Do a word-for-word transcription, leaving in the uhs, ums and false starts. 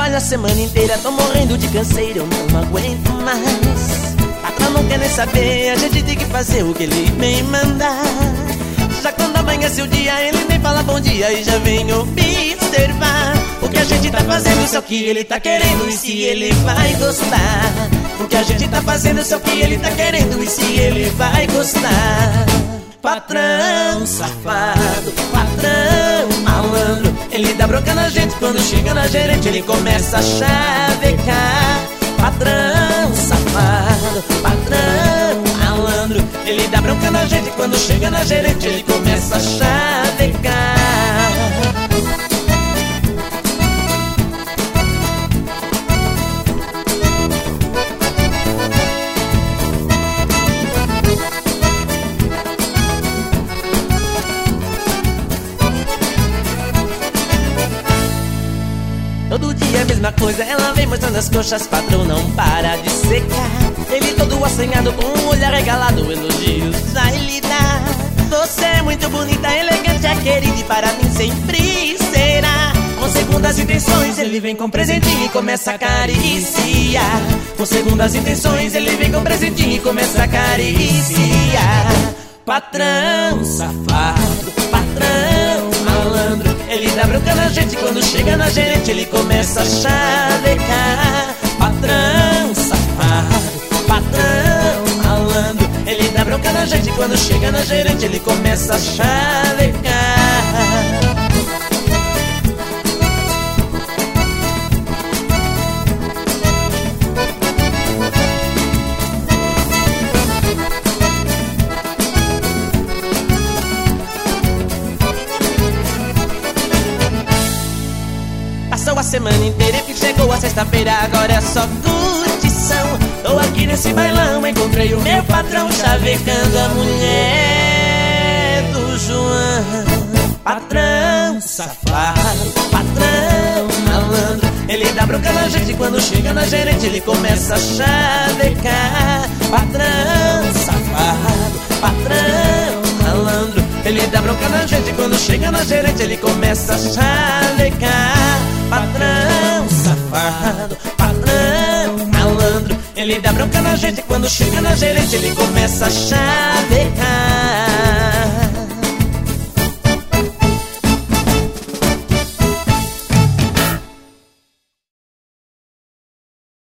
trabalho a semana inteira, tô morrendo de canseira, eu não aguento mais. Patrão não quer nem saber, a gente tem que fazer o que ele bem mandar. Já quando amanhece o dia, ele nem fala bom dia e já vem observar o que a gente tá fazendo, só que ele tá querendo e se ele vai gostar. O que a gente tá fazendo, só que ele tá querendo e se ele vai gostar. Patrão safado, patrão malandro, ele dá bronca na gente, quando chega na gerente ele começa a chavecar. Patrão safado, patrão malandro, ele dá bronca na gente, quando chega na gerente ele começa a chavecar. Todo dia a mesma coisa, ela vem mostrando as coxas, patrão não para de secar. Ele todo assanhado, com um olhar regalado, elogios a ele dá. Você é muito bonita, elegante, é querida e para mim sempre será. Com segundas intenções, ele vem com presentinho e começa a acariciar. Com segundas intenções, ele vem com presentinho e começa a acariciar. Patrão safado, patrão malandro, ele dá bronca na gente, quando chega na gerente ele começa a chavecar. Patrão safado, patrão malandro, ele dá bronca na gente, quando chega na gerente ele começa a chavecar. Passou a semana inteira e chegou a sexta-feira, agora é só curtição. Tô aqui nesse bailão, encontrei o meu patrão chavecando a mulher do João. Patrão safado, patrão malandro, ele dá bronca na gente, quando chega na gerente ele começa a chavecar. Patrão safado, patrão malandro, ele dá bronca na gente, quando chega na gerente ele começa a chavecar. Patrão safado, patrão malandro, ele dá bronca na gente, quando chega na gerente ele começa a chavecar.